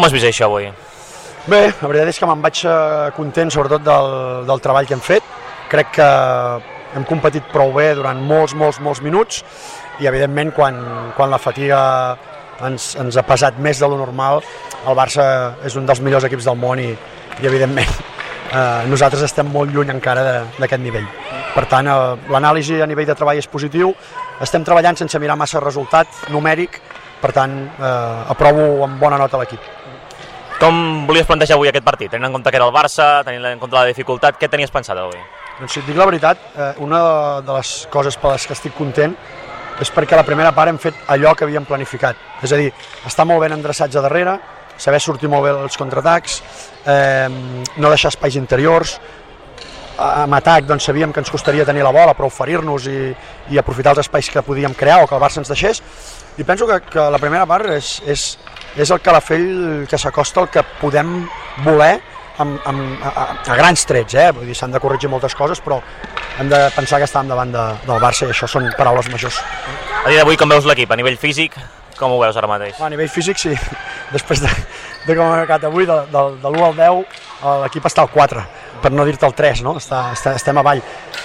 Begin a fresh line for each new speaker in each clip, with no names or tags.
has vist això avui?
Bé, la veritat és que me'n vaig content sobretot del treball que hem fet. Crec que hem competit prou bé durant molts minuts i evidentment quan la fatiga ens ha pesat més de lo normal, el Barça és un dels millors equips del món i evidentment nosaltres estem molt lluny encara d'aquest nivell. Per tant, l'anàlisi a nivell de treball és positiu, estem treballant sense mirar massa resultat numèric, per tant, aprovo amb bona nota l'equip.
Com volies plantejar avui aquest partit? Tenint en compte que era el Barça, tenint en compte la dificultat, què tenies pensat avui?
Doncs si et dic la veritat, una de les coses per les que estic content és perquè a la primera part hem fet allò que havíem planificat. És a dir, estar molt ben endreçats a darrere, saber sortir molt bé els contraatacs, no deixar espais interiors. Amb atac doncs, sabíem que ens costaria tenir la bola, però oferir-nos i aprofitar els espais que podíem crear o que el Barça ens deixés. I penso que la primera part és el calafell que s'acosta al que podem voler a grans trets, vull dir, s'han de corregir moltes coses, però hem de pensar que estàvem davant del Barça i això són paraules majors.
A dia d'avui com veus l'equip? A nivell físic, com ho veus ara mateix?
A nivell físic sí, després de com hem acabat avui, de l'1 al 10, l'equip està al 4, per no dir-te el 3, no? Estem avall.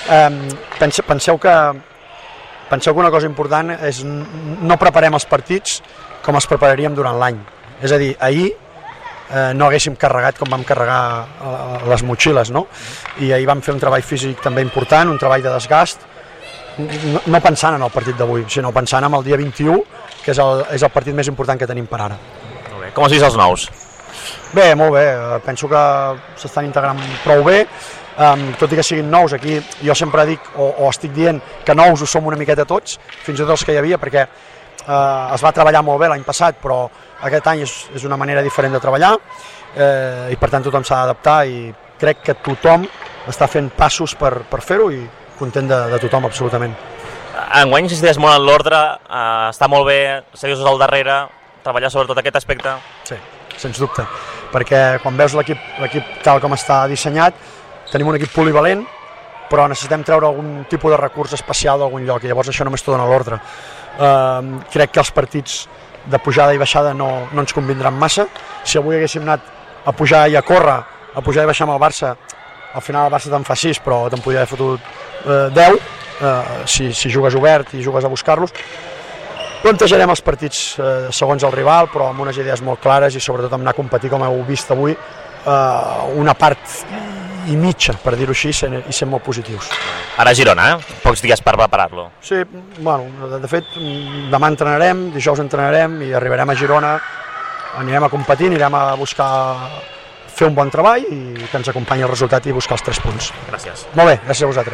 Penseu que una cosa important és no preparem els partits com els prepararíem durant l'any. És a dir, ahir no haguéssim carregat com vam carregar les motxilles, no? I ahir vam fer un treball físic també important, un treball de desgast, no pensant en el partit d'avui, sinó pensant en el dia 21, que és el partit més important que tenim per ara.
Molt bé. Com has vist els nous?
Bé, molt bé, penso que s'estan integrant prou bé, tot i que siguin nous. Aquí jo sempre dic, o estic dient, que nous ho som una miqueta tots, fins i tot els que hi havia, perquè es va treballar molt bé l'any passat, però aquest any és una manera diferent de treballar i per tant tothom s'ha d'adaptar i crec que tothom està fent passos per fer-ho i content de tothom, absolutament.
Enguany insistiràs molt en l'ordre, està molt bé, seriosos al darrere, treballar sobretot aquest aspecte?
Sí, sens dubte, perquè quan veus l'equip tal com està dissenyat, tenim un equip polivalent, però necessitem treure algun tipus de recurs especial d'algun lloc i llavors això només t'ho dona l'ordre. Crec que els partits de pujada i baixada no ens convindran massa. Si avui haguéssim anat a pujar i a córrer, a pujar i baixar amb el Barça, al final el Barça te'n fa 6, però te'n podria haver fotut 10, si jugues obert i jugues a buscar-los. Plantejarem els partits segons el rival, però amb unes idees molt clares i sobretot amb anar a competir, com heu vist avui, una part i mitja, per dir-ho així, i ser molt positius.
Ara a Girona, pocs dies per preparar-lo.
Sí, bueno, de fet, demà entrenarem, dijous entrenarem i arribarem a Girona, anirem a competir, anirem a buscar fer un bon treball i que ens acompanyi el resultat i buscar els 3 punts.
Gràcies.
Molt bé, gràcies a vosaltres.